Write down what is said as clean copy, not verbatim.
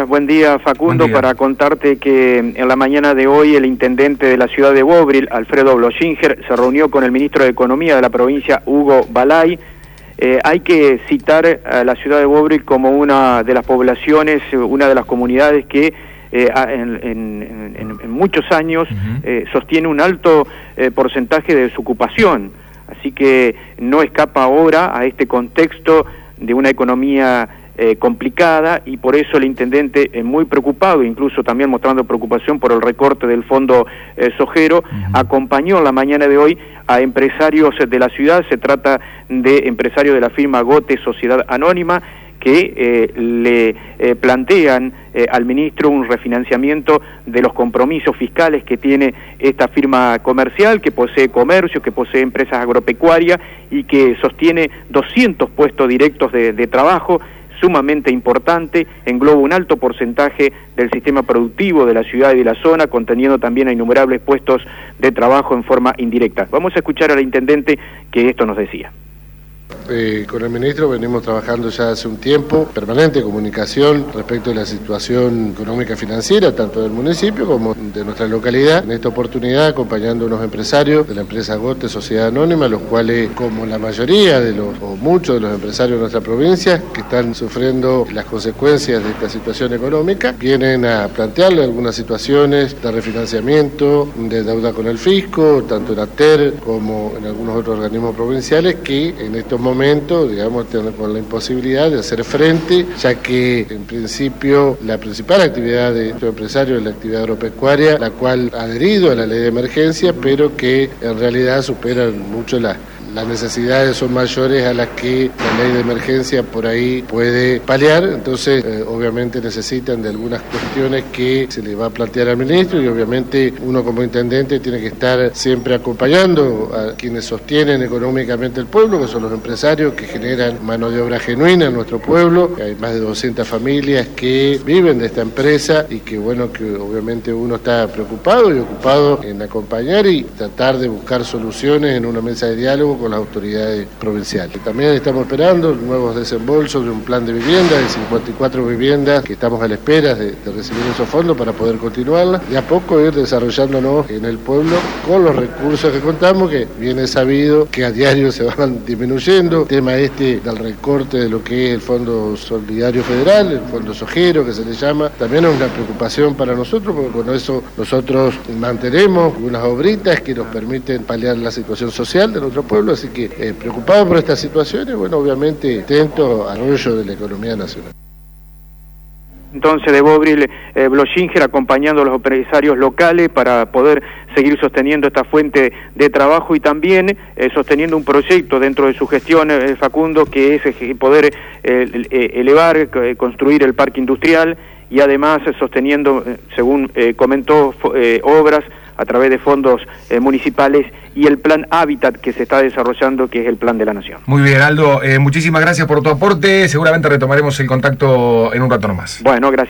días, Facundo. Buen día. Para contarte que en la mañana de hoy el intendente de la ciudad de Bobril, Alfredo Bloschinger, se reunió con el ministro de Economía de la provincia, Hugo Balay. Hay que citar a la ciudad de Bobril como una de las poblaciones, una de las comunidades que en muchos años sostiene un alto porcentaje de desocupación. Así que no escapa ahora a este contexto de una economía complicada, y por eso el intendente, muy preocupado, incluso también mostrando preocupación por el recorte del fondo sojero, acompañó en la mañana de hoy a empresarios de la ciudad. Se trata de empresarios de la firma Gote Sociedad Anónima, que le plantean al ministro un refinanciamiento de los compromisos fiscales que tiene esta firma comercial, que posee comercio, que posee empresas agropecuarias y que sostiene 200 puestos directos de trabajo, sumamente importante, engloba un alto porcentaje del sistema productivo de la ciudad y de la zona, conteniendo también a innumerables puestos de trabajo en forma indirecta. Vamos a escuchar al intendente, que esto nos decía. Con el ministro venimos trabajando ya hace un tiempo, permanente comunicación respecto de la situación económica y financiera, tanto del municipio como de nuestra localidad. En esta oportunidad acompañando a unos empresarios de la empresa Gote Sociedad Anónima, los cuales, como la mayoría o muchos de los empresarios de nuestra provincia, que están sufriendo las consecuencias de esta situación económica, vienen a plantearle algunas situaciones de refinanciamiento, de deuda con el fisco, tanto en ATER como en algunos otros organismos provinciales, que en estos momentos, digamos, con la imposibilidad de hacer frente, ya que en principio la principal actividad de estos empresarios es la actividad agropecuaria, la cual ha adherido a la ley de emergencia, pero que en realidad superan mucho las necesidades, son mayores a las que la ley de emergencia por ahí puede paliar. Entonces obviamente necesitan de algunas cuestiones que se le va a plantear al ministro, y obviamente uno como intendente tiene que estar siempre acompañando a quienes sostienen económicamente el pueblo, que son los empresarios que generan mano de obra genuina en nuestro pueblo. Hay más de 200 familias que viven de esta empresa, y que bueno, que obviamente uno está preocupado y ocupado en acompañar y tratar de buscar soluciones en una mesa de diálogo con las autoridades provinciales. También estamos esperando nuevos desembolsos de un plan de vivienda de 54 viviendas que estamos a la espera de recibir esos fondos para poder continuarla y a poco ir desarrollándonos en el pueblo con los recursos que contamos, que bien es sabido que a diario se van disminuyendo. El tema del recorte de lo que es el Fondo Solidario Federal, el Fondo Sojero que se le llama, también es una preocupación para nosotros, porque con eso nosotros mantenemos unas obritas que nos permiten paliar la situación social de nuestro pueblo. Así que preocupado por estas situaciones, bueno, obviamente atento al rollo de la economía nacional. Entonces de Bobril, Bloschinger acompañando a los empresarios locales para poder seguir sosteniendo esta fuente de trabajo, y también sosteniendo un proyecto dentro de su gestión, Facundo, que es poder elevar, construir el parque industrial, y además sosteniendo, según comentó, obras a través de fondos municipales, y el plan Hábitat que se está desarrollando, que es el plan de la Nación. Muy bien, Aldo, muchísimas gracias por tu aporte. Seguramente retomaremos el contacto en un rato nomás. Bueno, gracias.